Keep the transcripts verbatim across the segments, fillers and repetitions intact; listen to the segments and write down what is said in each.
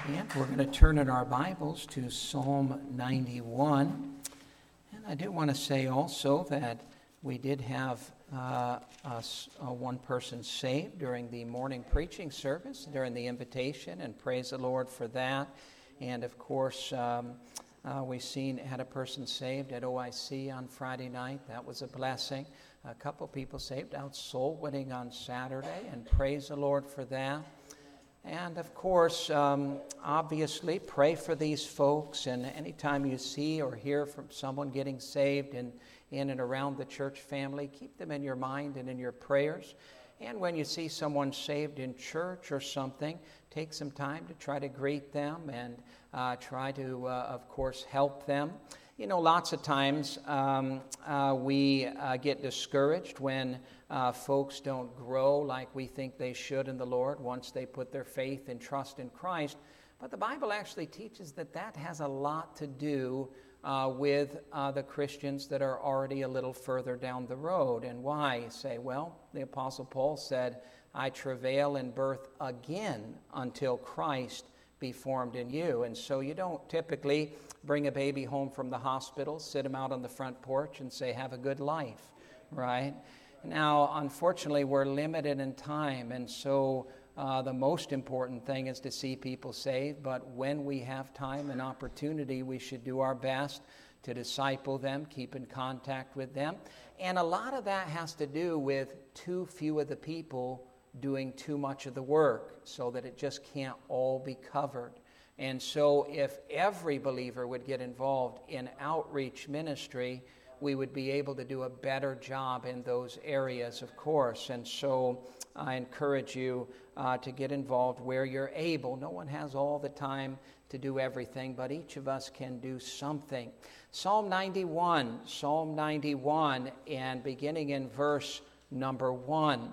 And we're going to turn in our Bibles to Psalm ninety-one. And I do want to say also that we did have uh, us, uh, one person saved during the morning preaching service, during the invitation, and praise the Lord for that. And of course, um, uh, we've seen, had a person saved at O I C on Friday night. That was a blessing. A couple people saved out soul winning on Saturday, and praise the Lord for that. And of course, um, obviously, pray for these folks. And anytime you see or hear from someone getting saved in, in and around the church family, keep them in your mind and in your prayers. And when you see someone saved in church or something, take some time to try to greet them and uh, try to, uh, of course, help them. You know, lots of times um, uh, we uh, get discouraged when uh, folks don't grow like we think they should in the Lord once they put their faith and trust in Christ. But the Bible actually teaches that that has a lot to do uh, with uh, the Christians that are already a little further down the road. And why? You say, well, the Apostle Paul said, I travail in birth again until Christ be formed in you. And so you don't typically bring a baby home from the hospital, sit him out on the front porch and say, have a good life, right? Now, unfortunately, we're limited in time, and so uh, the most important thing is to see people saved, but when we have time and opportunity, we should do our best to disciple them, keep in contact with them. And a lot of that has to do with too few of the people doing too much of the work, so that it just can't all be covered. And so if every believer would get involved in outreach ministry, we would be able to do a better job in those areas, of course. And so I encourage you uh, to get involved where you're able. No one has all the time to do everything, but each of us can do something. Psalm ninety-one, Psalm ninety-one, and beginning in verse number one.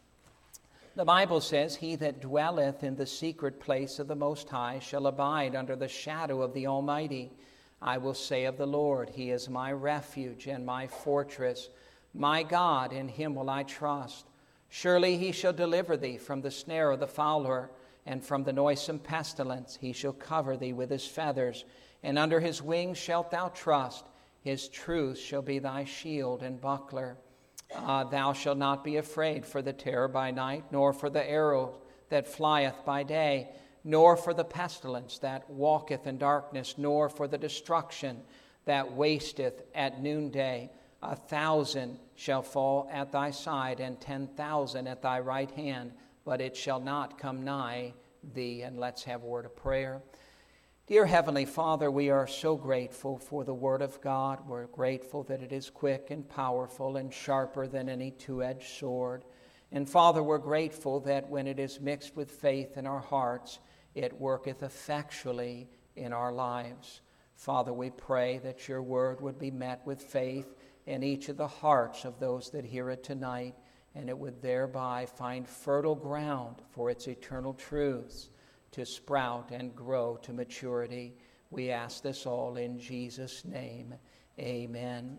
The Bible says, He that dwelleth in the secret place of the Most High shall abide under the shadow of the Almighty. I will say of the Lord, He is my refuge and my fortress. My God, in Him will I trust. Surely He shall deliver thee from the snare of the fowler, and from the noisome pestilence. He shall cover thee with His feathers, and under His wings shalt thou trust. His truth shall be thy shield and buckler. Uh, thou shalt not be afraid for the terror by night, nor for the arrow that flieth by day, nor for the pestilence that walketh in darkness, nor for the destruction that wasteth at noonday. A thousand shall fall at thy side, and ten thousand at thy right hand, but it shall not come nigh thee. And let's have a word of prayer. Dear Heavenly Father, we are so grateful for the Word of God. We're grateful that it is quick and powerful and sharper than any two-edged sword. And Father, we're grateful that when it is mixed with faith in our hearts, it worketh effectually in our lives. Father, we pray that your Word would be met with faith in each of the hearts of those that hear it tonight, and it would thereby find fertile ground for its eternal truths to sprout and grow to maturity. We ask this all in Jesus' name. Amen.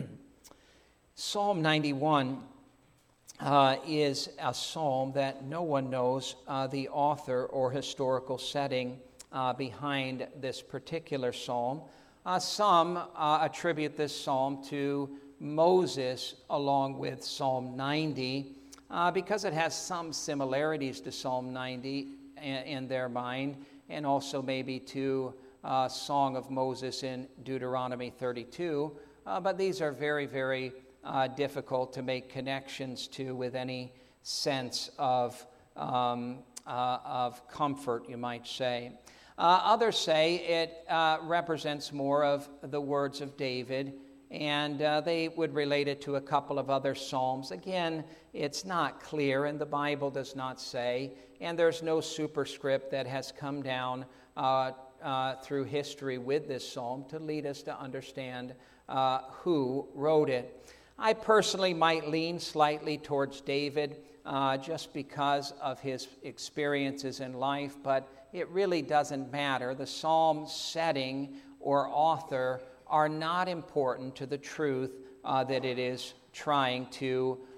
Psalm ninety-one uh, is a psalm that no one knows uh, the author or historical setting uh, behind this particular psalm. Uh, some uh, attribute this psalm to Moses along with Psalm ninety uh, because it has some similarities to Psalm ninety in their mind, and also maybe to uh, Song of Moses in Deuteronomy thirty-two. Uh, but these are very, very uh, difficult to make connections to with any sense of, um, uh, of comfort, you might say. Uh, others say it uh, represents more of the words of David, and uh, they would relate it to a couple of other psalms. Again, it's not clear, and the Bible does not say, and there's no superscript that has come down uh, uh, through history with this psalm to lead us to understand uh, who wrote it. I personally might lean slightly towards David uh, just because of his experiences in life, but it really doesn't matter. The psalm setting or author are not important to the truth uh, that it is trying to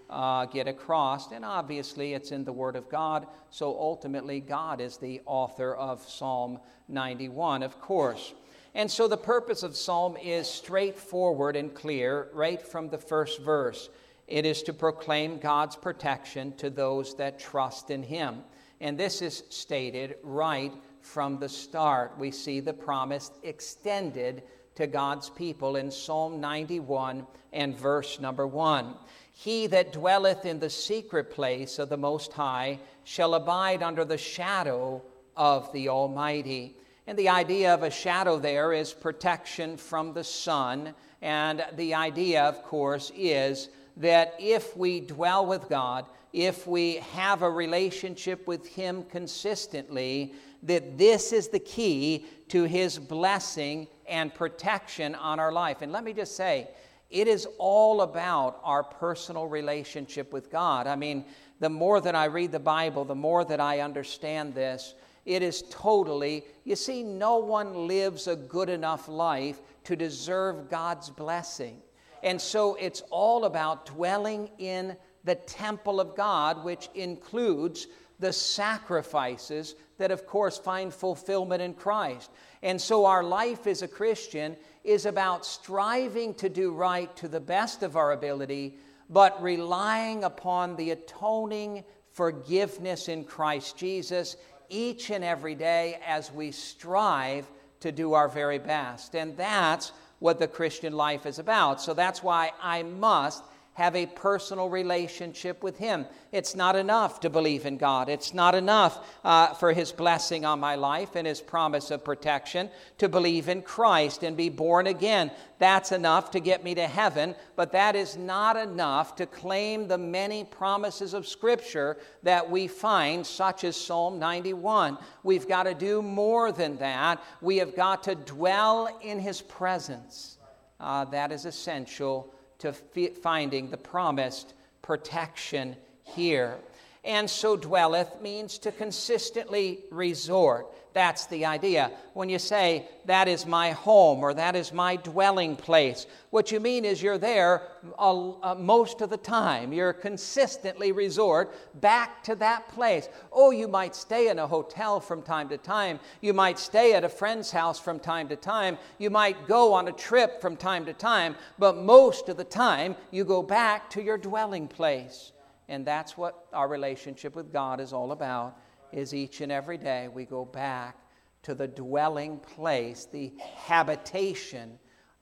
uh, get across. And obviously it's in the Word of God, so ultimately God is the author of Psalm ninety-one, of course. And so the purpose of Psalm is straightforward and clear right from the first verse. It is to proclaim God's protection to those that trust in Him. And this is stated right from the start. We see the promise extended to God's people in Psalm ninety-one and verse number one. He that dwelleth in the secret place of the Most High shall abide under the shadow of the Almighty. And the idea of a shadow there is protection from the sun. And the idea, of course, is that if we dwell with God, if we have a relationship with Him consistently, that this is the key to His blessing and protection on our life. And let me just say, it is all about our personal relationship with God. I mean, the more that I read the Bible, the more that I understand this, it is totally, you see, no one lives a good enough life to deserve God's blessing. And so it's all about dwelling in the temple of God, which includes the sacrifices that, of course, find fulfillment in Christ. And so our life as a Christian is about striving to do right to the best of our ability, but relying upon the atoning forgiveness in Christ Jesus each and every day as we strive to do our very best. And that's what the Christian life is about. So that's why I must have a personal relationship with Him. It's not enough to believe in God. It's not enough uh, for His blessing on my life and His promise of protection to believe in Christ and be born again. That's enough to get me to heaven, but that is not enough to claim the many promises of Scripture that we find, such as Psalm ninety-one. We've got to do more than that. We have got to dwell in His presence. Uh, that is essential to f- finding the promised protection here. And so dwelleth means to consistently resort. That's the idea. When you say, that is my home, or that is my dwelling place, what you mean is you're there uh, uh, most of the time. You're consistently resort back to that place. Oh, you might stay in a hotel from time to time. You might stay at a friend's house from time to time. You might go on a trip from time to time. But most of the time, you go back to your dwelling place. And that's what our relationship with God is all about, is each and every day we go back to the dwelling place, the habitation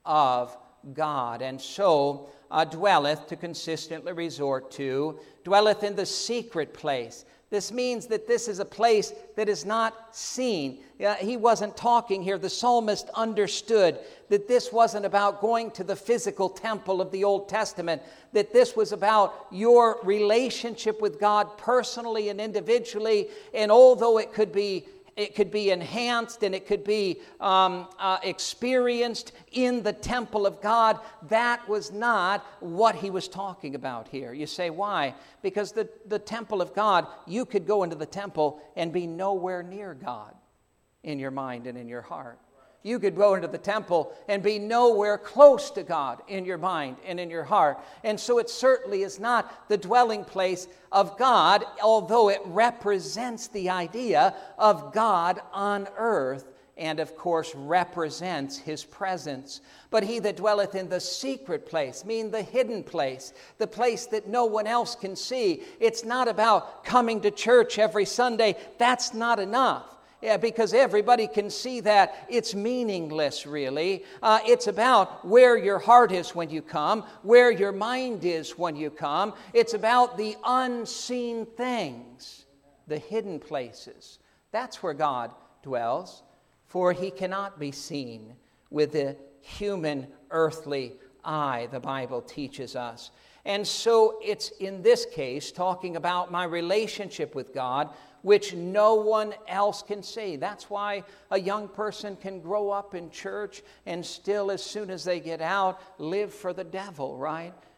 of God. And so uh, dwelleth, to consistently resort to, dwelleth in the secret place. This means that this is a place that is not seen. Uh, he wasn't talking here. The psalmist understood that this wasn't about going to the physical temple of the Old Testament, that this was about your relationship with God personally and individually. And although it could be It could be enhanced and it could be um, uh, experienced in the temple of God, that was not what he was talking about here. You say, why? Because the, the temple of God, you could go into the temple and be nowhere near God in your mind and in your heart. You could go into the temple and be nowhere close to God in your mind and in your heart. And so it certainly is not the dwelling place of God, although it represents the idea of God on earth and, of course, represents His presence. But he that dwelleth in the secret place, meaning the hidden place, the place that no one else can see. It's not about coming to church every Sunday. That's not enough. Yeah, because everybody can see that it's meaningless, really. Uh, it's about where your heart is when you come, where your mind is when you come. It's about the unseen things, the hidden places. That's where God dwells, for He cannot be seen with the human, earthly eye, the Bible teaches us. And so it's in this case talking about my relationship with God, which no one else can see. That's why a young person can grow up in church and still, as soon as they get out, live for the devil, right?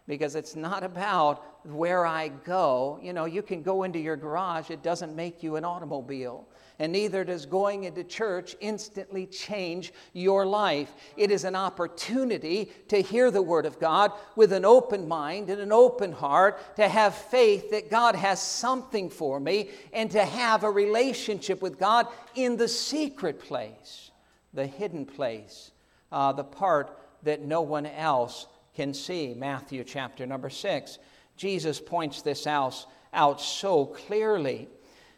because it's not about where I go. You know, you can go into your garage. It doesn't make you an automobile. And neither does going into church instantly change your life. It is an opportunity to hear the Word of God with an open mind and an open heart, to have faith that God has something for me, and to have a relationship with God in the secret place, the hidden place, uh, the part that no one else can see. Matthew chapter number six. Jesus points this out, out so clearly.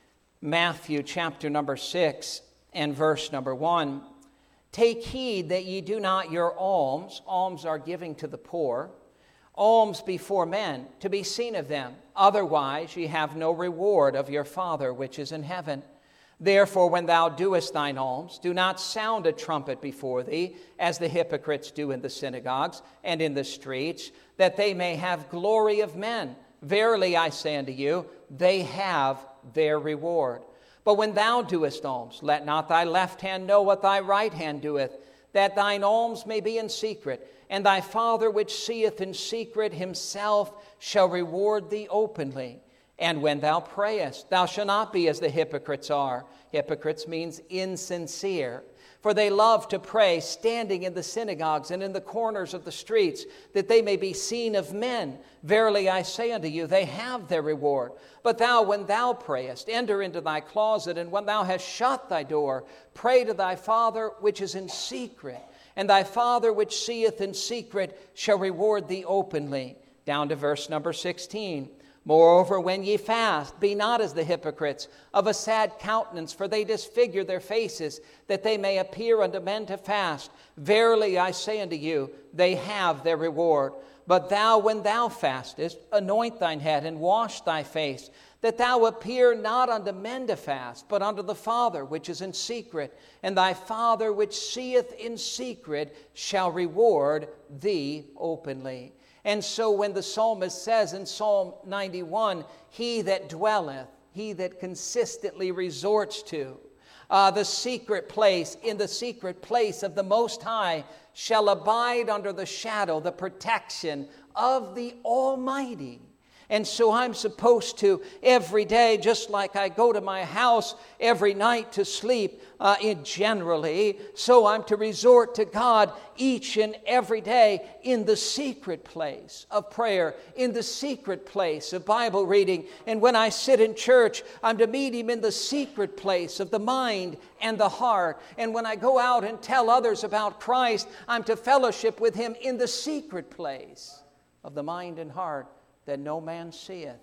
Matthew chapter number six and verse number one. Take heed that ye do not your alms, alms are giving to the poor, alms before men, to be seen of them. Otherwise ye have no reward of your Father which is in heaven. Therefore, when thou doest thine alms, do not sound a trumpet before thee, as the hypocrites do in the synagogues and in the streets, that they may have glory of men. Verily I say unto you, they have their reward. But when thou doest alms, let not thy left hand know what thy right hand doeth, that thine alms may be in secret. And thy Father which seeth in secret himself shall reward thee openly. And when thou prayest, thou shalt not be as the hypocrites are. Hypocrites means insincere. For they love to pray standing in the synagogues and in the corners of the streets, that they may be seen of men. Verily I say unto you, they have their reward. But thou, when thou prayest, enter into thy closet, and when thou hast shut thy door, pray to thy Father which is in secret. And thy Father which seeth in secret shall reward thee openly. Down to verse number sixteen. Moreover, when ye fast, be not as the hypocrites, of a sad countenance, for they disfigure their faces, that they may appear unto men to fast. Verily I say unto you, they have their reward. But thou, when thou fastest, anoint thine head and wash thy face, that thou appear not unto men to fast, but unto the Father which is in secret. And thy Father which seeth in secret shall reward thee openly. And so when the psalmist says in Psalm ninety-one, he that dwelleth, he that consistently resorts to uh, the secret place, in the secret place of the Most High, shall abide under the shadow, the protection of the Almighty. And so I'm supposed to every day, just like I go to my house every night to sleep, uh, in generally, so I'm to resort to God each and every day in the secret place of prayer, in the secret place of Bible reading. And when I sit in church, I'm to meet Him in the secret place of the mind and the heart. And when I go out and tell others about Christ, I'm to fellowship with Him in the secret place of the mind and heart, that no man seeth.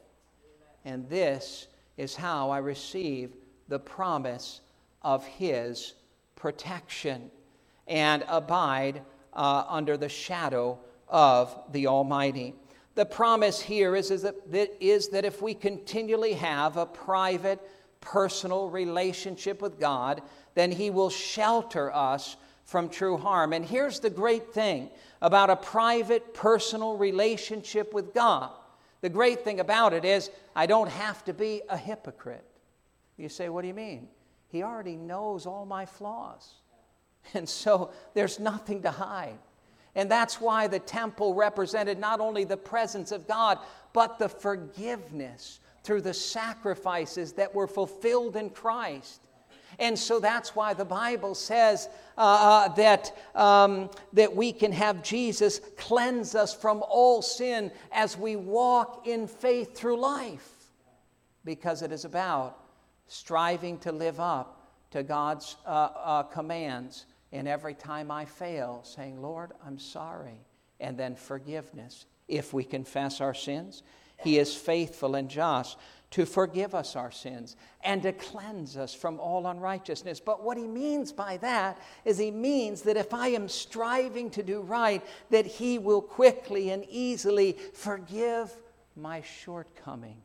And this is how I receive the promise of His protection and abide uh, under the shadow of the Almighty. The promise here is, is, that, is that if we continually have a private, personal relationship with God, then He will shelter us from true harm. And here's the great thing about a private, personal relationship with God. The great thing about it is I don't have to be a hypocrite. You say, what do you mean? He already knows all my flaws. And so there's nothing to hide. And that's why the temple represented not only the presence of God, but the forgiveness through the sacrifices that were fulfilled in Christ. And so that's why the Bible says uh, that, um, that we can have Jesus cleanse us from all sin as we walk in faith through life. Because it is about striving to live up to God's uh, uh, commands. And every time I fail, saying, Lord, I'm sorry. And then forgiveness. If we confess our sins, He is faithful and just to forgive us our sins and to cleanse us from all unrighteousness. But what He means by that is He means that if I am striving to do right, that He will quickly and easily forgive my shortcomings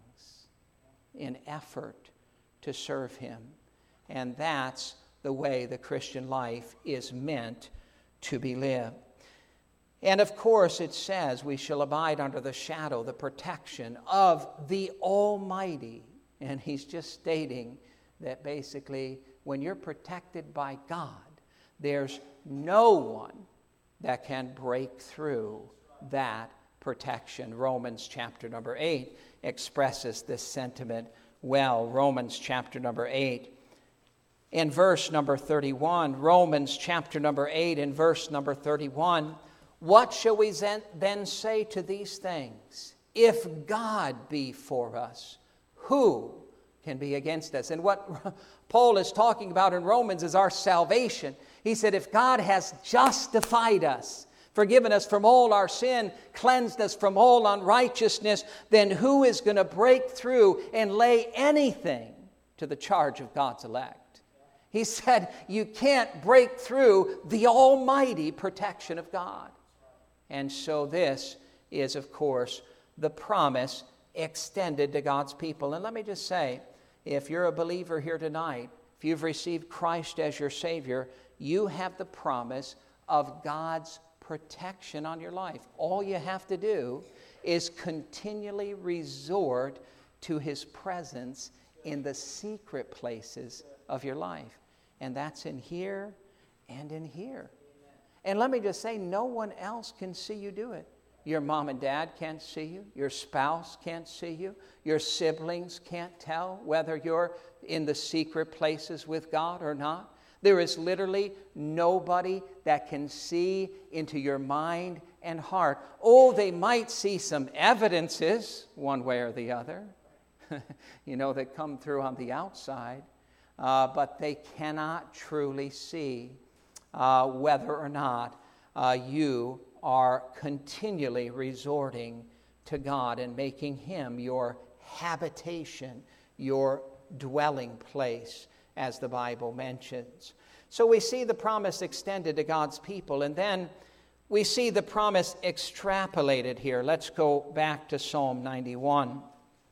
in effort to serve Him. And that's the way the Christian life is meant to be lived. And of course it says we shall abide under the shadow, the protection of the Almighty. And He's just stating that basically when you're protected by God, there's no one that can break through that protection. Romans chapter number eight expresses this sentiment well. Romans chapter number eight. In verse number thirty-one, Romans chapter number eight in verse number thirty-one, what shall we then say to these things? If God be for us, who can be against us? And what Paul is talking about in Romans is our salvation. He said, if God has justified us, forgiven us from all our sin, cleansed us from all unrighteousness, then who is going to break through and lay anything to the charge of God's elect? He said, you can't break through the almighty protection of God. And so this is, of course, the promise extended to God's people. And let me just say, if you're a believer here tonight, if you've received Christ as your Savior, you have the promise of God's protection on your life. All you have to do is continually resort to His presence in the secret places of your life. And that's in here and in here. And let me just say, no one else can see you do it. Your mom and dad can't see you. Your spouse can't see you. Your siblings can't tell whether you're in the secret places with God or not. There is literally nobody that can see into your mind and heart. Oh, they might see some evidences, one way or the other, you know, that come through on the outside. Uh, but they cannot truly see uh, whether or not uh, you are continually resorting to God and making Him your habitation, your dwelling place, as the Bible mentions. So we see the promise extended to God's people, and then we see the promise extrapolated here. Let's go back to Psalm ninety-one.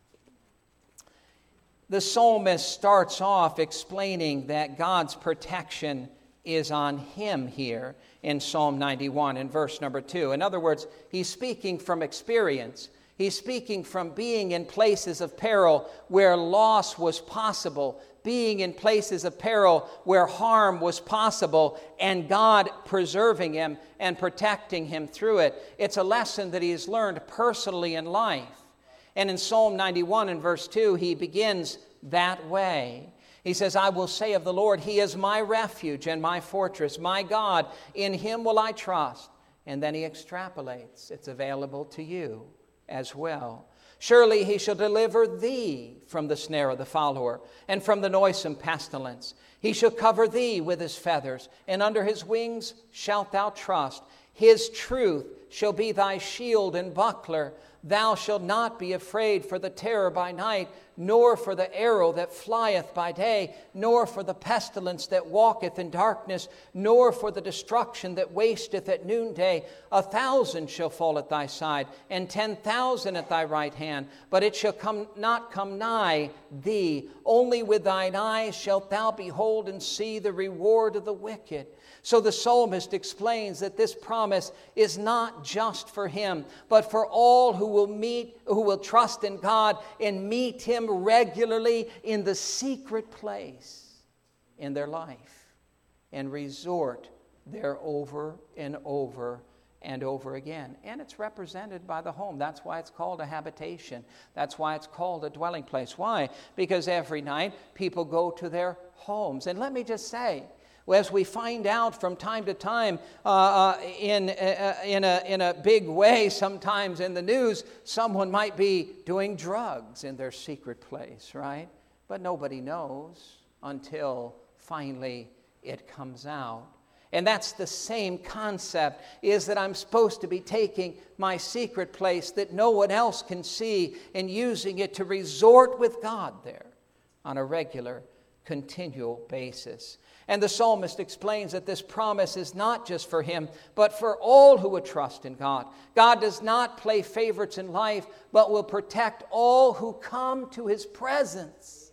The psalmist starts off explaining that God's protection is on him here in Psalm ninety-one in verse number two. In other words, he's speaking from experience. He's speaking from being in places of peril where loss was possible, being in places of peril where harm was possible, and God preserving him and protecting him through it. It's a lesson that he has learned personally in life. And in Psalm ninety-one and verse two, he begins that way. He says, I will say of the Lord, He is my refuge and my fortress, my God, in Him will I trust. And then he extrapolates. It's available to you as well. Surely He shall deliver thee from the snare of the fowler and from the noisome pestilence. He shall cover thee with His feathers, and under His wings shalt thou trust. His truth shall be thy shield and buckler. Thou shalt not be afraid for the terror by night, nor for the arrow that flieth by day, nor for the pestilence that walketh in darkness, nor for the destruction that wasteth at noonday. A thousand shall fall at thy side, and ten thousand at thy right hand, but it shall come not come nigh thee. Only with thine eyes shalt thou behold and see the reward of the wicked. So the psalmist explains that this promise is not just for him, but for all who will meet, who will trust in God and meet Him regularly in the secret place in their life and resort there over and over and over again. And it's represented by the home. That's why it's called a habitation. That's why it's called a dwelling place. Why? Because every night people go to their homes. And let me just say, as we find out from time to time uh, uh, in, uh, in, a, in a big way, sometimes in the news, someone might be doing drugs in their secret place, right? But nobody knows until finally it comes out. And that's the same concept, is that I'm supposed to be taking my secret place that no one else can see and using it to resort with God there on a regular, continual basis. And the psalmist explains that this promise is not just for him, but for all who would trust in God. God does not play favorites in life, but will protect all who come to His presence,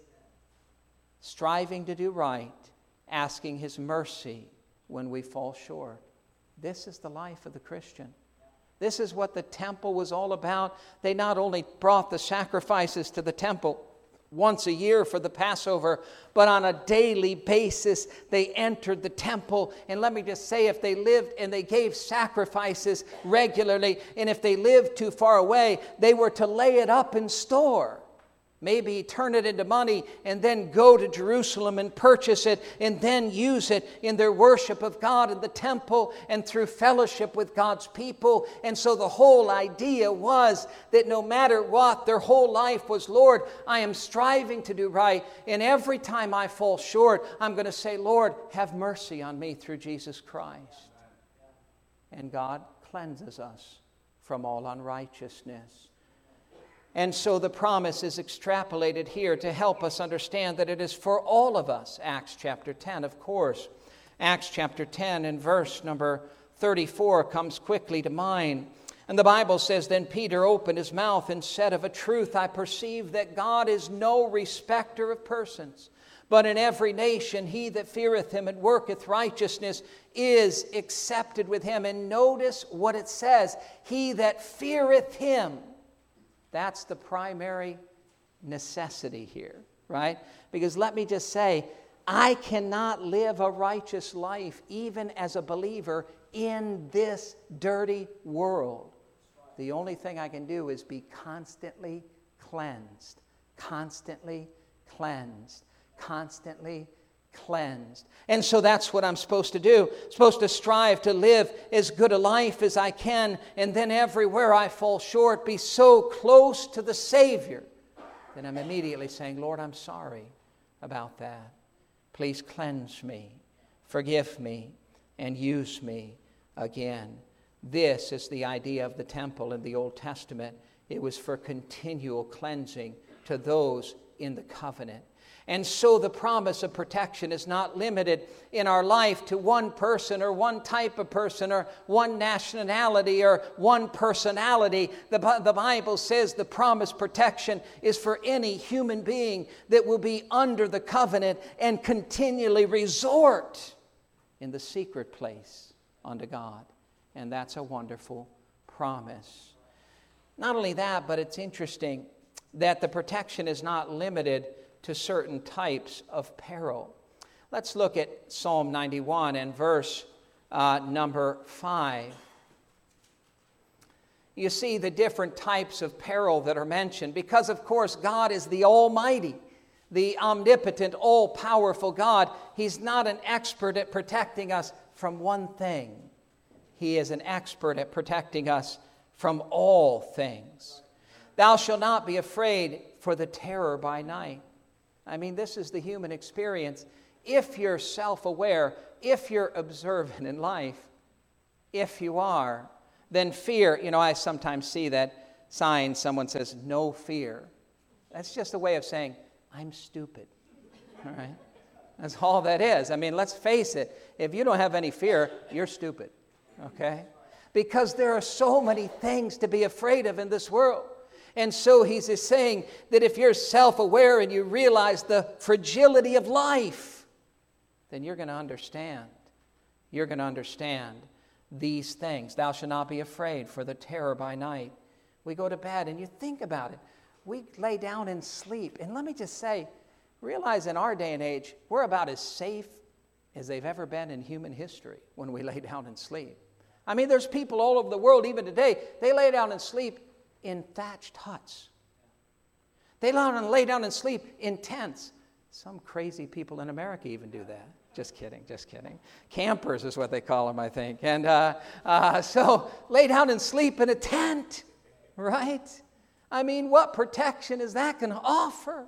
striving to do right, asking His mercy when we fall short. This is the life of the Christian. This is what the temple was all about. They not only brought the sacrifices to the temple, once a year for the Passover, but on a daily basis they entered the temple. And let me just say, if they lived and they gave sacrifices regularly, and if they lived too far away, they were to lay it up in store. Maybe turn it into money and then go to Jerusalem and purchase it and then use it in their worship of God in the temple and through fellowship with God's people. And so the whole idea was that no matter what, their whole life was, Lord, I am striving to do right. And every time I fall short, I'm going to say, Lord, have mercy on me through Jesus Christ. And God cleanses us from all unrighteousness. And so the promise is extrapolated here to help us understand that it is for all of us. Acts chapter ten, of course. Acts chapter ten and verse number thirty-four comes quickly to mind. And the Bible says, Then Peter opened his mouth and said, Of a truth I perceive that God is no respecter of persons, but in every nation he that feareth him and worketh righteousness is accepted with him. And notice what it says, he that feareth him. That's the primary necessity here, right? Because let me just say, I cannot live a righteous life, even as a believer, in this dirty world. The only thing I can do is be constantly cleansed, constantly cleansed, constantly cleansed. And so that's what I'm supposed to do. I'm supposed to strive to live as good a life as I can, and then everywhere I fall short, be so close to the Savior that I'm immediately saying, Lord, I'm sorry about that. Please cleanse me, forgive me, and use me again. This is the idea of the temple in the Old Testament. It was for continual cleansing to those in the covenant. And so the promise of protection is not limited in our life to one person or one type of person or one nationality or one personality. The, the Bible says the promise protection is for any human being that will be under the covenant and continually resort in the secret place unto God. And that's a wonderful promise. Not only that, but it's interesting that the protection is not limited to certain types of peril. Let's look at Psalm ninety-one and verse uh, number five. You see the different types of peril that are mentioned because, of course, God is the Almighty, the omnipotent, all-powerful God. He's not an expert at protecting us from one thing. He is an expert at protecting us from all things. Thou shalt not be afraid for the terror by night. I mean, this is the human experience. If you're self-aware, if you're observant in life, if you are, then fear, you know, I sometimes see that sign, someone says, no fear. That's just a way of saying, I'm stupid, all right? That's all that is. I mean, let's face it. If you don't have any fear, you're stupid, okay? Because there are so many things to be afraid of in this world. And so he's just saying that if you're self-aware and you realize the fragility of life, then you're going to understand. You're going to understand these things. Thou shalt not be afraid for the terror by night. We go to bed and you think about it. We lay down and sleep. And let me just say, realize in our day and age, we're about as safe as they've ever been in human history when we lay down and sleep. I mean, there's people all over the world, even today, they lay down and sleep in thatched huts. They lay down and lay down and sleep in tents. Some crazy people in America even do that. Just kidding, just kidding. Campers is what they call them, I think. And uh, uh, so lay down and sleep in a tent, right? I mean, what protection is that going to offer?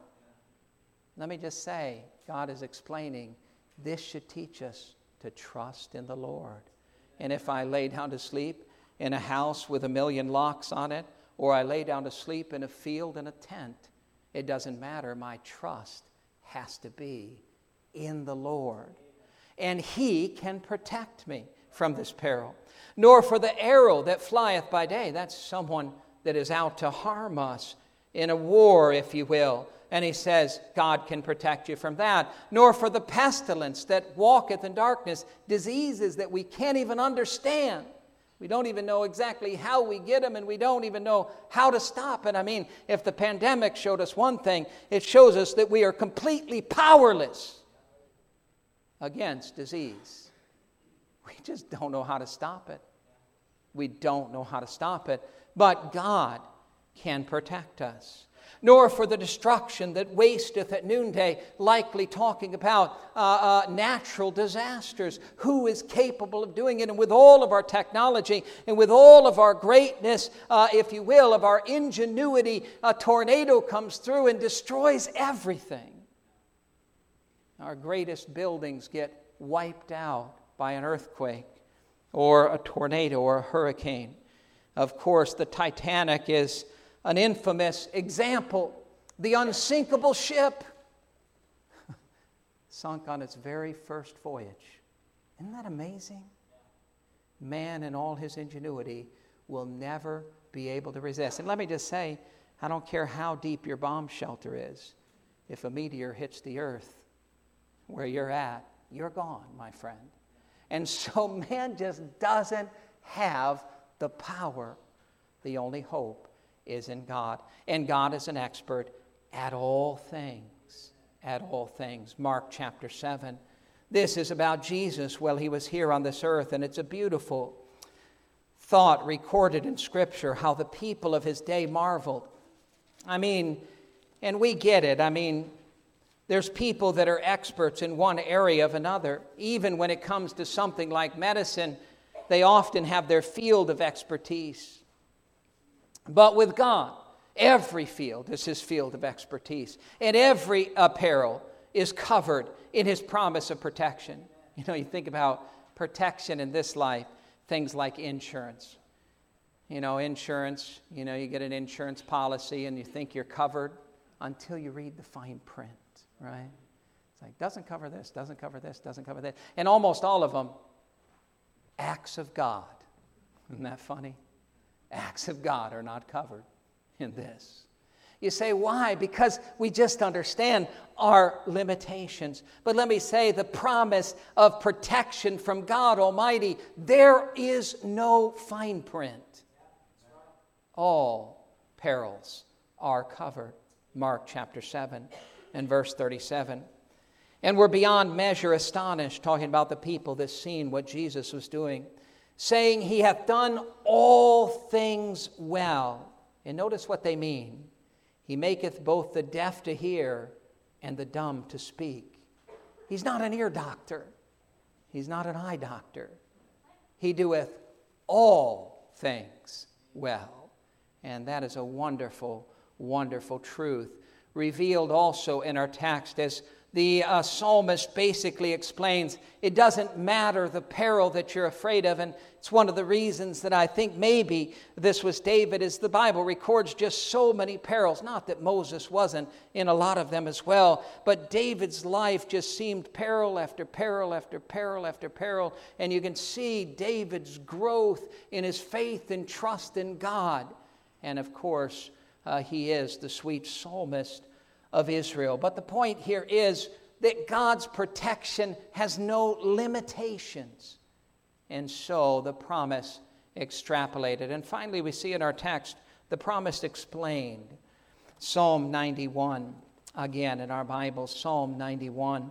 Let me just say, God is explaining this should teach us to trust in the Lord. And if I lay down to sleep in a house with a million locks on it, or I lay down to sleep in a field in a tent, it doesn't matter. My trust has to be in the Lord. And He can protect me from this peril. Nor for the arrow that flieth by day. That's someone that is out to harm us in a war, if you will. And he says, God can protect you from that. Nor for the pestilence that walketh in darkness, diseases that we can't even understand. We don't even know exactly how we get them, and we don't even know how to stop it. I mean, if the pandemic showed us one thing, it shows us that we are completely powerless against disease. We just don't know how to stop it. We don't know how to stop it. But God can protect us. Nor for the destruction that wasteth at noonday, likely talking about uh, uh, natural disasters. Who is capable of doing it? And with all of our technology and with all of our greatness, uh, if you will, of our ingenuity, a tornado comes through and destroys everything. Our greatest buildings get wiped out by an earthquake or a tornado or a hurricane. Of course, the Titanic is an infamous example. The unsinkable ship sunk on its very first voyage. Isn't that amazing? Man in all his ingenuity will never be able to resist. And let me just say, I don't care how deep your bomb shelter is. If a meteor hits the earth where you're at, you're gone, my friend. And so man just doesn't have the power. The only hope is in God. And God is an expert at all things. At all things. Mark chapter seven. This is about Jesus while he was here on this earth. And it's a beautiful thought recorded in Scripture how the people of his day marveled. I mean, and we get it. I mean, there's people that are experts in one area of another. Even when it comes to something like medicine, they often have their field of expertise. But with God, every field is his field of expertise. And every peril is covered in his promise of protection. You know, you think about protection in this life, things like insurance. You know, insurance, you know, you get an insurance policy and you think you're covered until you read the fine print, right? It's like, doesn't cover this, doesn't cover this, doesn't cover this. And almost all of them, acts of God. Isn't that funny? Acts of God are not covered in this. You say, why? Because we just understand our limitations. But let me say, the promise of protection from God Almighty, there is no fine print. All perils are covered. Mark chapter seven and verse thirty-seven. And we're beyond measure astonished, talking about the people that's seen what Jesus was doing, saying, he hath done all things well. And notice what they mean. He maketh both the deaf to hear and the dumb to speak. He's not an ear doctor. He's not an eye doctor. He doeth all things well. And that is a wonderful, wonderful truth, revealed also in our text as the uh, psalmist basically explains. It doesn't matter the peril that you're afraid of, and it's one of the reasons that I think maybe this was David, is the Bible records just so many perils. Not that Moses wasn't in a lot of them as well, but David's life just seemed peril after peril after peril after peril, and you can see David's growth in his faith and trust in God. And of course, uh, he is the sweet psalmist of Israel. But the point here is that God's protection has no limitations. And so the promise extrapolated. And finally, we see in our text the promise explained. Psalm ninety-one, again in our Bible, Psalm ninety-one.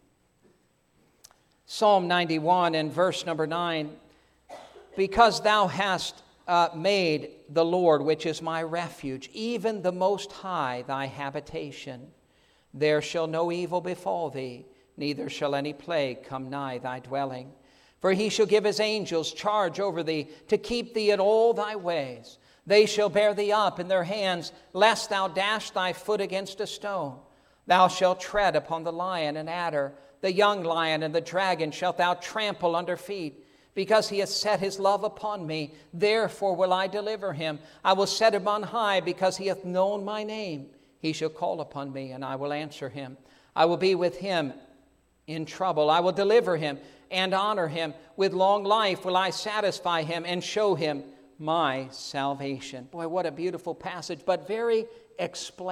Psalm ninety-one and verse number nine. Because thou hast Uh, made the Lord, which is my refuge, even the Most High, thy habitation. There shall no evil befall thee, neither shall any plague come nigh thy dwelling. For he shall give his angels charge over thee, to keep thee in all thy ways. They shall bear thee up in their hands, lest thou dash thy foot against a stone. Thou shalt tread upon the lion and adder, the young lion and the dragon shalt thou trample under feet. Because he hath set his love upon me, therefore will I deliver him. I will set him on high, because he hath known my name. He shall call upon me, and I will answer him. I will be with him in trouble. I will deliver him and honor him. With long life will I satisfy him and show him my salvation. Boy, what a beautiful passage, but very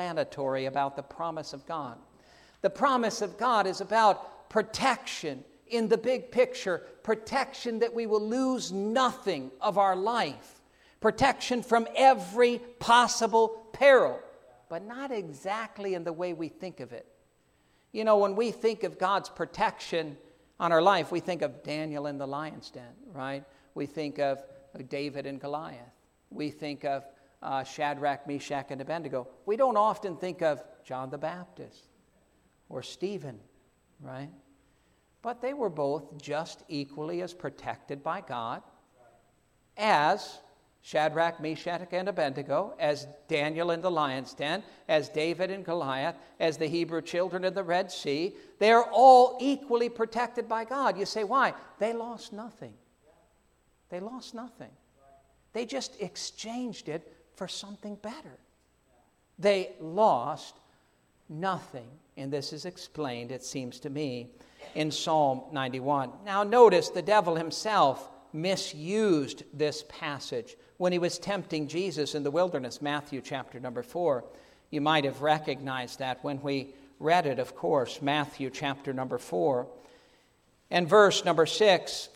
explanatory about the promise of God. The promise of God is about protection in the big picture, protection that we will lose nothing of our life, protection from every possible peril, but not exactly in the way we think of it. You know, when we think of God's protection on our life, we think of Daniel in the lion's den, right? We think of David and Goliath. We think of uh, Shadrach, Meshach, and Abednego. We don't often think of John the Baptist or Stephen, right? But they were both just equally as protected by God as Shadrach, Meshach, and Abednego, as Daniel in the lion's den, as David and Goliath, as the Hebrew children in the Red Sea. They're all equally protected by God. You say, why? They lost nothing. They lost nothing. They just exchanged it for something better. They lost nothing. And this is explained, it seems to me, in Psalm ninety-one. Now notice the devil himself misused this passage when he was tempting Jesus in the wilderness, Matthew chapter number four. You might have recognized that when we read it, of course, Matthew chapter number four. And verse number six,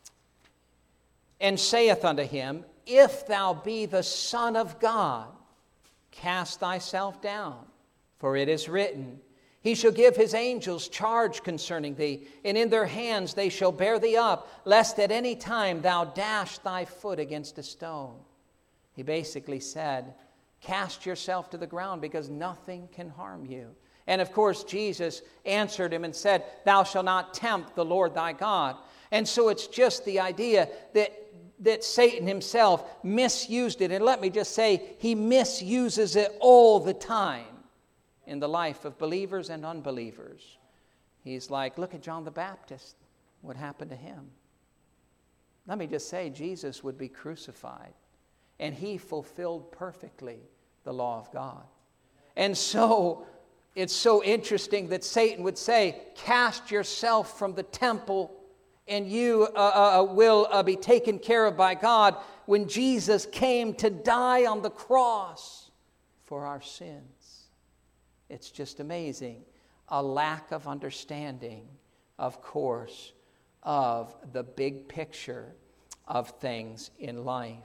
and saith unto him, if thou be the Son of God, cast thyself down, for it is written, he shall give his angels charge concerning thee, and in their hands they shall bear thee up, lest at any time thou dash thy foot against a stone. He basically said, cast yourself to the ground because nothing can harm you. And of course, Jesus answered him and said, thou shalt not tempt the Lord thy God. And so it's just the idea that, that Satan himself misused it. And let me just say, he misuses it all the time in the life of believers and unbelievers. He's like, look at John the Baptist. What happened to him? Let me just say, Jesus would be crucified, and he fulfilled perfectly the law of God. And so, it's so interesting that Satan would say, cast yourself from the temple, and you uh, uh, will uh, be taken care of by God, when Jesus came to die on the cross for our sins. It's just amazing. A lack of understanding, of course, of the big picture of things in life.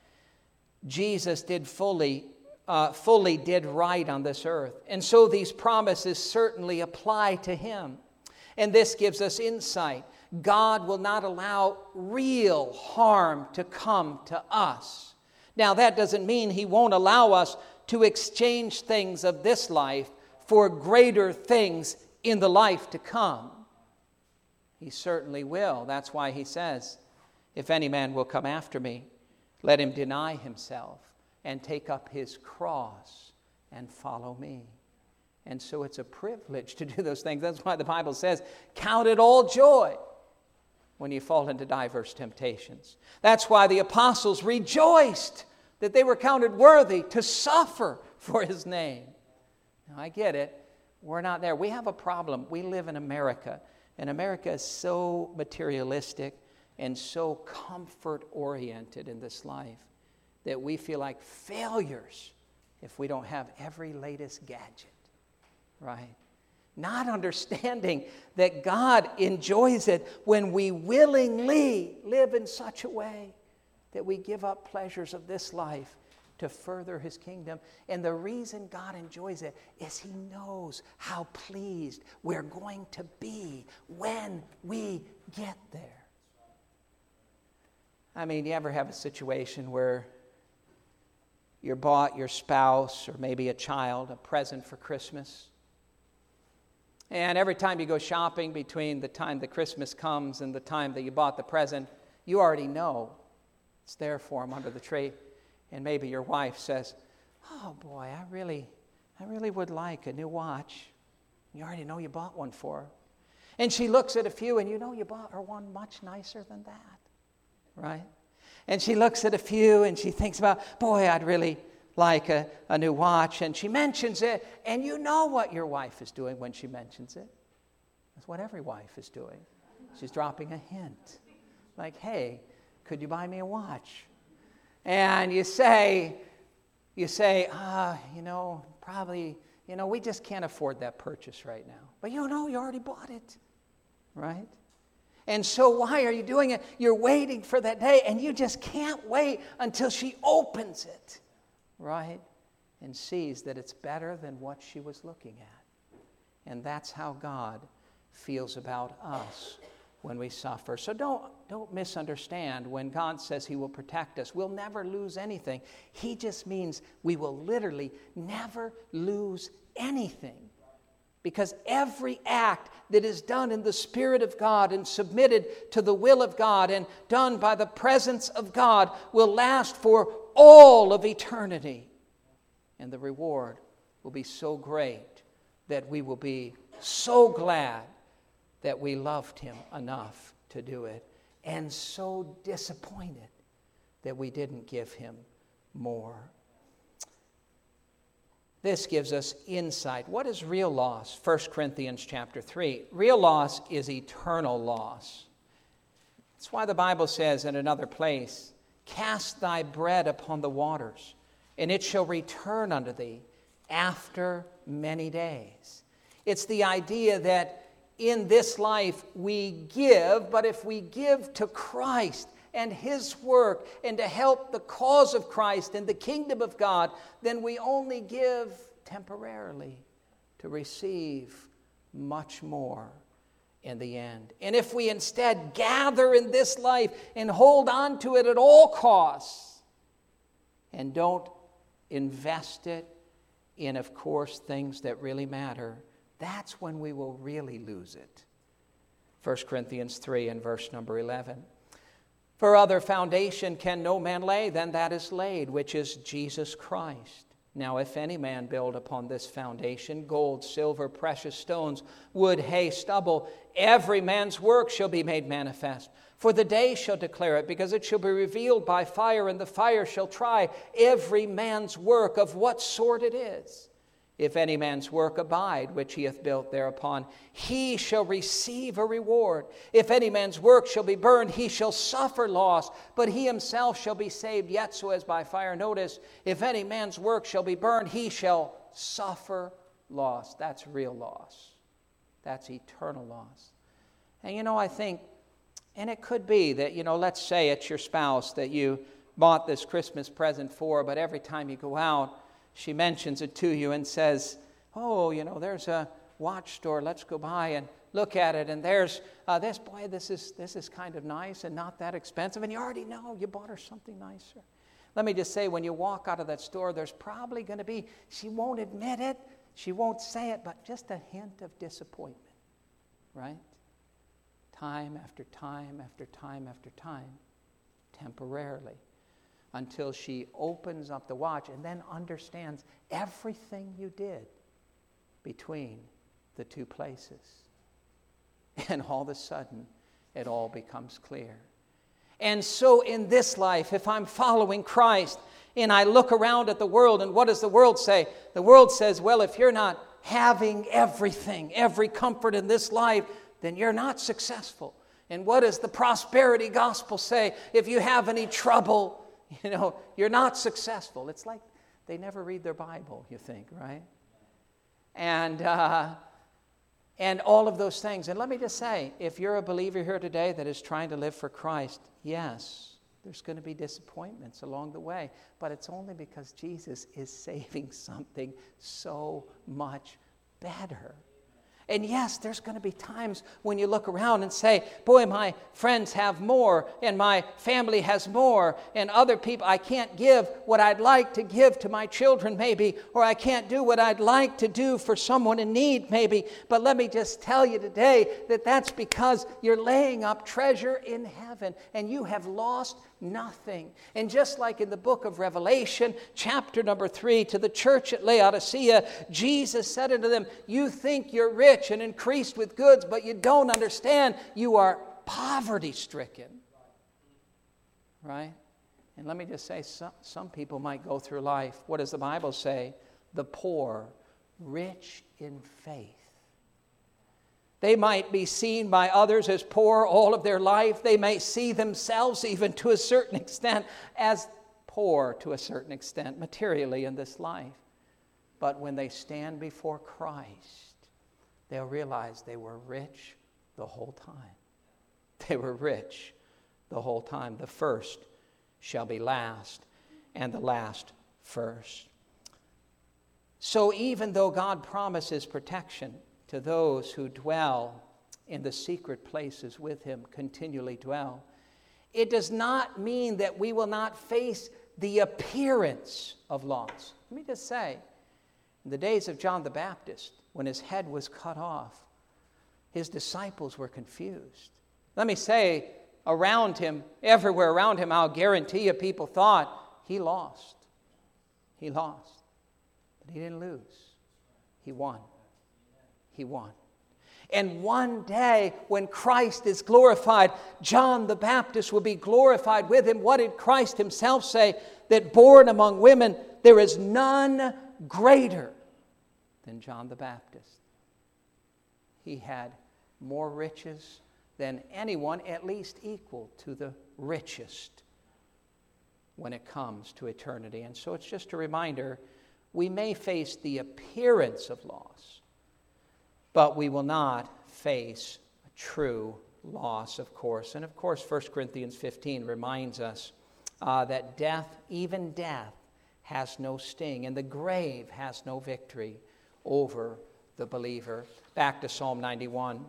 Jesus did fully, uh, fully did right on this earth. And so these promises certainly apply to him. And this gives us insight. God will not allow real harm to come to us. Now, that doesn't mean he won't allow us to exchange things of this life for greater things in the life to come. He certainly will. That's why he says, if any man will come after me, let him deny himself and take up his cross and follow me. And so it's a privilege to do those things. That's why the Bible says, count it all joy when you fall into diverse temptations. That's why the apostles rejoiced that they were counted worthy to suffer for his name. Now, I get it. We're not there. We have a problem. We live in America, and America is so materialistic and so comfort-oriented in this life that we feel like failures if we don't have every latest gadget, right? Not understanding that God enjoys it when we willingly live in such a way that we give up pleasures of this life to further his kingdom. And the reason God enjoys it is he knows how pleased we're going to be when we get there. I mean, you ever have a situation where you bought your spouse or maybe a child a present for Christmas, and every time you go shopping between the time the Christmas comes and the time that you bought the present, you already know it's there for them under the tree. And maybe your wife says, oh boy, I really, I really would like a new watch. You already know you bought one for her. And she looks at a few, and you know you bought her one much nicer than that, right? And she looks at a few, and she thinks about, boy, I'd really like a, a new watch. And she mentions it, and you know what your wife is doing when she mentions it. That's what every wife is doing. She's dropping a hint. Like, hey, could you buy me a watch? And you say, you say, ah, you know, probably, you know, we just can't afford that purchase right now. But you know, you already bought it, right? And so why are you doing it? You're waiting for that day, and you just can't wait until she opens it, right? And sees that it's better than what she was looking at. And that's how God feels about us when we suffer. So don't, don't misunderstand when God says he will protect us. We'll never lose anything. He just means we will literally never lose anything. Because every act that is done in the Spirit of God and submitted to the will of God and done by the presence of God will last for all of eternity. And the reward will be so great that we will be so glad that we loved him enough to do it, and so disappointed that we didn't give him more. This gives us insight. What is real loss? First Corinthians chapter three. Real loss is eternal loss. That's why the Bible says in another place, cast thy bread upon the waters, and it shall return unto thee after many days. It's the idea that in this life we give, but if we give to Christ and his work and to help the cause of Christ and the kingdom of God, then we only give temporarily to receive much more in the end. And if we instead gather in this life and hold on to it at all costs and don't invest it in, of course, things that really matter, that's when we will really lose it. First Corinthians three and verse number eleven. For other foundation can no man lay than that is laid, which is Jesus Christ. Now if any man build upon this foundation, gold, silver, precious stones, wood, hay, stubble, every man's work shall be made manifest. For the day shall declare it, because it shall be revealed by fire, and the fire shall try every man's work of what sort it is. If any man's work abide, which he hath built thereupon, he shall receive a reward. If any man's work shall be burned, he shall suffer loss, but he himself shall be saved, yet so as by fire. Notice, if any man's work shall be burned, he shall suffer loss. That's real loss. That's eternal loss. And you know, I think, and it could be that, you know, let's say it's your spouse that you bought this Christmas present for, but every time you go out, she mentions it to you and says, oh, you know, there's a watch store. Let's go by and look at it. And there's uh, this, boy, this is this is kind of nice and not that expensive. And you already know you bought her something nicer. Let me just say, when you walk out of that store, there's probably going to be, she won't admit it, she won't say it, but just a hint of disappointment, right? Time after time after time after time, temporarily, until she opens up the watch and then understands everything you did between the two places. And all of a sudden, it all becomes clear. And so in this life, if I'm following Christ and I look around at the world, and what does the world say? The world says, well, if you're not having everything, every comfort in this life, then you're not successful. And what does the prosperity gospel say? If you have any trouble, you know, you're not successful. It's like they never read their Bible, you think, right? And uh, and all of those things. And let me just say, if you're a believer here today that is trying to live for Christ, yes, there's going to be disappointments along the way. But it's only because Jesus is saving something so much better. And yes, there's going to be times when you look around and say, boy, my friends have more, and my family has more, and other people, I can't give what I'd like to give to my children maybe, or I can't do what I'd like to do for someone in need maybe. But let me just tell you today that that's because you're laying up treasure in heaven, and you have lost nothing. And just like in the book of Revelation, chapter number three, to the church at Laodicea, Jesus said unto them, you think you're rich and increased with goods, but you don't understand. You are poverty-stricken. Right? And let me just say, some, some people might go through life, what does the Bible say? The poor, rich in faith. They might be seen by others as poor all of their life. They may see themselves even to a certain extent as poor to a certain extent materially in this life. But when they stand before Christ, they'll realize they were rich the whole time. They were rich the whole time. The first shall be last, and the last first. So even though God promises protection to those who dwell in the secret places with him, continually dwell, it does not mean that we will not face the appearance of loss. Let me just say, in the days of John the Baptist, when his head was cut off, his disciples were confused. Let me say, around him, everywhere around him, I'll guarantee you people thought he lost. He lost. But he didn't lose. He won. He won. And one day, when Christ is glorified, John the Baptist will be glorified with him. What did Christ himself say? That born among women, there is none greater than John the Baptist. He had more riches than anyone, at least equal to the richest when it comes to eternity. And so it's just a reminder, we may face the appearance of loss, but we will not face a true loss, of course. And of course, First Corinthians fifteen reminds us uh, that death, even death, has no sting, and the grave has no victory over the believer. Back to Psalm ninety-one.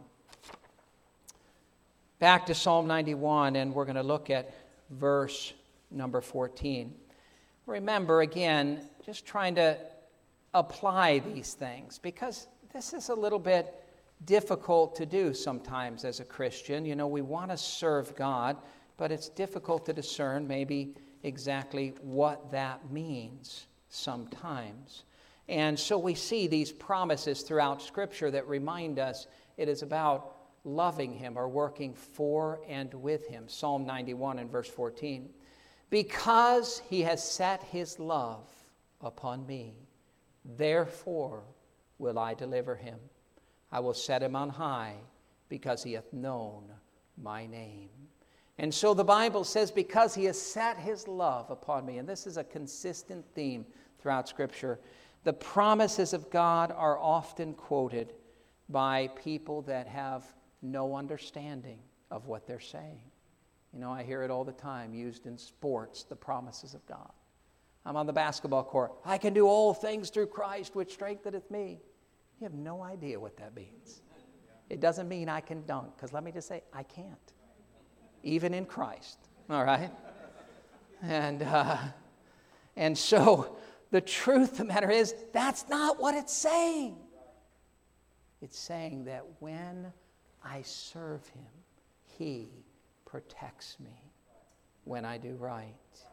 Back to Psalm ninety-one, and we're going to look at verse number fourteen. Remember, again, just trying to apply these things, because this is a little bit difficult to do sometimes as a Christian. You know, we want to serve God, but it's difficult to discern maybe exactly what that means sometimes. And so we see these promises throughout Scripture that remind us it is about loving him or working for and with him. Psalm ninety-one and verse fourteen. Because he has set his love upon me, therefore will I deliver him. I will set him on high because he hath known my name. And so the Bible says, because he has set his love upon me, and this is a consistent theme throughout Scripture, the promises of God are often quoted by people that have no understanding of what they're saying. You know, I hear it all the time, used in sports, the promises of God. I'm on the basketball court. I can do all things through Christ, which strengtheneth me. You have no idea what that means. It doesn't mean I can dunk, because let me just say, I can't. Even in Christ, all right? And, uh, and so the truth of the matter is, that's not what it's saying. It's saying that when I serve him, he protects me when I do right.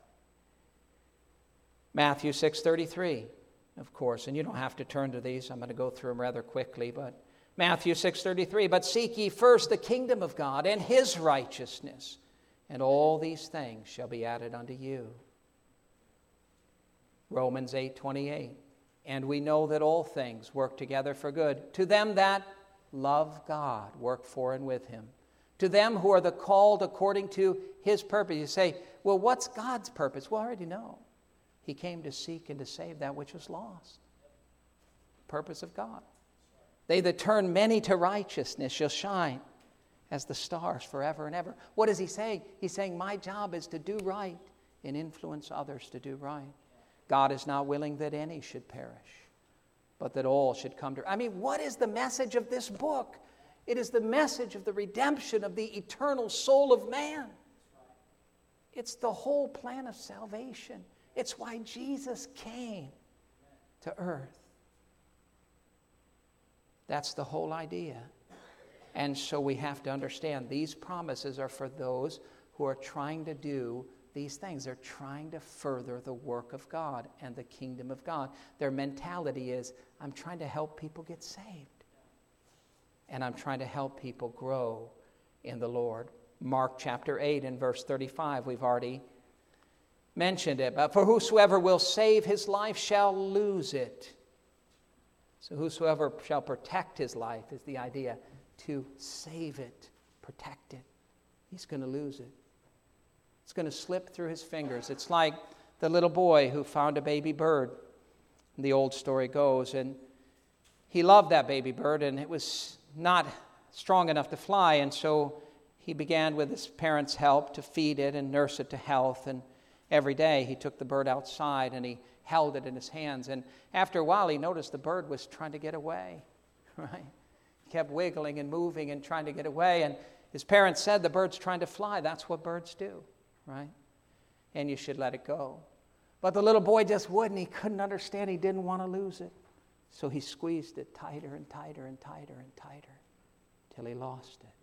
Matthew six thirty-three, of course, and you don't have to turn to these. I'm going to go through them rather quickly, but Matthew six thirty-three, but seek ye first the kingdom of God and his righteousness, and all these things shall be added unto you. Romans eight twenty-eight, and we know that all things work together for good to them that love God, work for and with him. To them who are the called according to his purpose. You say, well, what's God's purpose? Well, I already know. He came to seek and to save that which was lost. Purpose of God. They that turn many to righteousness shall shine as the stars forever and ever. What is he saying? He's saying, my job is to do right and influence others to do right. God is not willing that any should perish, but that all should come to... I mean, what is the message of this book? It is the message of the redemption of the eternal soul of man. It's the whole plan of salvation. It's why Jesus came to earth. That's the whole idea. And so we have to understand these promises are for those who are trying to do these things. They're trying to further the work of God and the kingdom of God. Their mentality is, I'm trying to help people get saved. And I'm trying to help people grow in the Lord. Mark chapter eight and verse thirty-five, we've already mentioned it. But for whosoever will save his life shall lose it. So whosoever shall protect his life is the idea, to save it, protect it. He's going to lose it. It's going to slip through his fingers. It's like the little boy who found a baby bird. The old story goes, and he loved that baby bird, and it was not strong enough to fly, and so he began with his parents' help to feed it and nurse it to health. And every day he took the bird outside and he held it in his hands. And after a while he noticed the bird was trying to get away, right? He kept wiggling and moving and trying to get away. And his parents said, the bird's trying to fly. That's what birds do, right? And you should let it go. But the little boy just wouldn't. He couldn't understand. He didn't want to lose it. So he squeezed it tighter and tighter and tighter and tighter till he lost it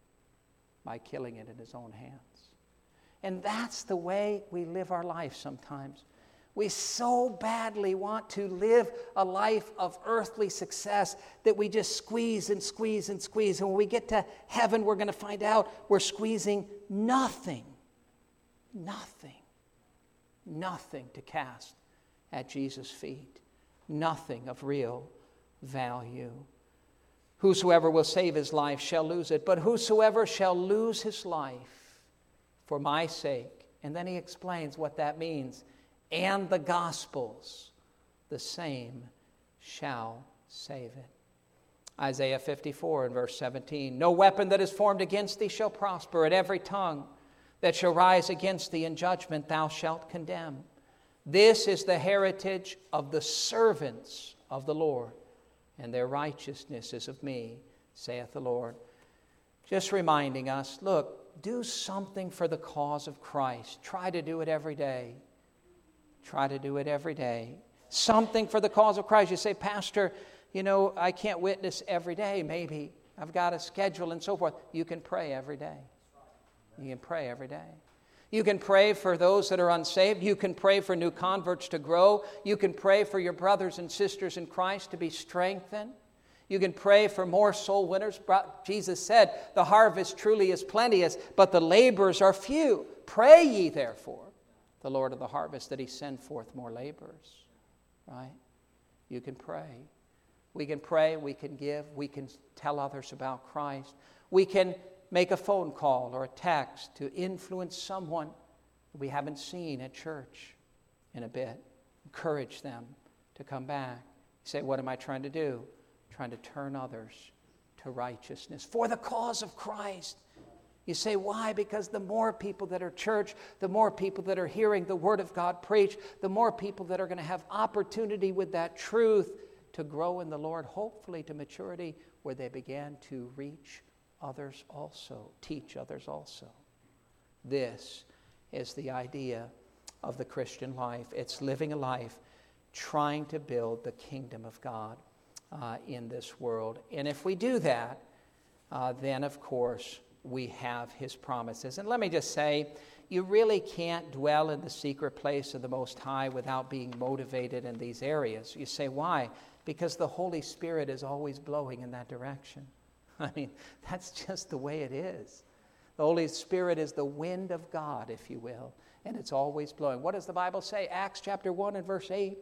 by killing it in his own hands. And that's the way we live our life sometimes. We so badly want to live a life of earthly success that we just squeeze and squeeze and squeeze. And when we get to heaven, we're going to find out we're squeezing nothing, nothing, nothing to cast at Jesus' feet. Nothing of real value. Whosoever will save his life shall lose it, but whosoever shall lose his life for my sake, and then he explains what that means, and the gospel's, the same shall save it. Isaiah fifty-four and verse seventeen, no weapon that is formed against thee shall prosper, and every tongue that shall rise against thee in judgment thou shalt condemn. This is the heritage of the servants of the Lord, and their righteousness is of me, saith the Lord. Just reminding us, look, do something for the cause of Christ. Try to do it every day. Try to do it every day. Something for the cause of Christ. You say, Pastor, you know, I can't witness every day. Maybe I've got a schedule and so forth. You can pray every day. You can pray every day. You can pray for those that are unsaved. You can pray for new converts to grow. You can pray for your brothers and sisters in Christ to be strengthened. You can pray for more soul winners. Jesus said, the harvest truly is plenteous, but the laborers are few. Pray ye therefore, the Lord of the harvest, that he send forth more laborers. Right? You can pray. We can pray, we can give, we can tell others about Christ. We can make a phone call or a text to influence someone we haven't seen at church in a bit. Encourage them to come back. You say, what am I trying to do? Trying to turn others to righteousness for the cause of Christ. You say, why? Because the more people that are church, the more people that are hearing the Word of God preached, the more people that are going to have opportunity with that truth to grow in the Lord, hopefully to maturity, where they began to reach others also, teach others also. This is the idea of the Christian life. It's living a life trying to build the kingdom of God uh, in this world. And if we do that, uh, then of course we have his promises. And let me just say, you really can't dwell in the secret place of the Most High without being motivated in these areas. You say, why? Because the Holy Spirit is always blowing in that direction. I mean, that's just the way it is. The Holy Spirit is the wind of God, if you will, and it's always blowing. What does the Bible say? Acts chapter one and verse eight.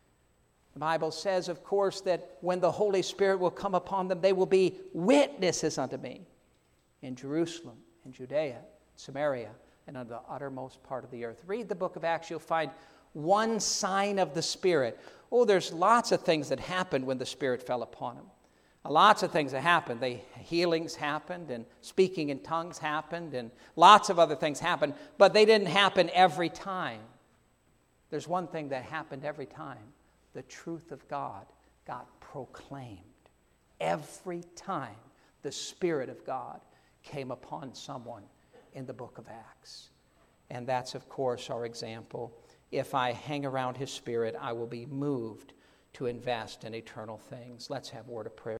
The Bible says, of course, that when the Holy Spirit will come upon them, they will be witnesses unto me in Jerusalem, in Judea, Samaria, and unto the uttermost part of the earth. Read the book of Acts, you'll find one sign of the Spirit. Oh, there's lots of things that happened when the Spirit fell upon them. Lots of things that happened. They, healings happened, and speaking in tongues happened, and lots of other things happened, but they didn't happen every time. There's one thing that happened every time. The truth of God got proclaimed. Every time the Spirit of God came upon someone in the book of Acts. And that's, of course, our example. If I hang around his Spirit, I will be moved to invest in eternal things. Let's have a word of prayer.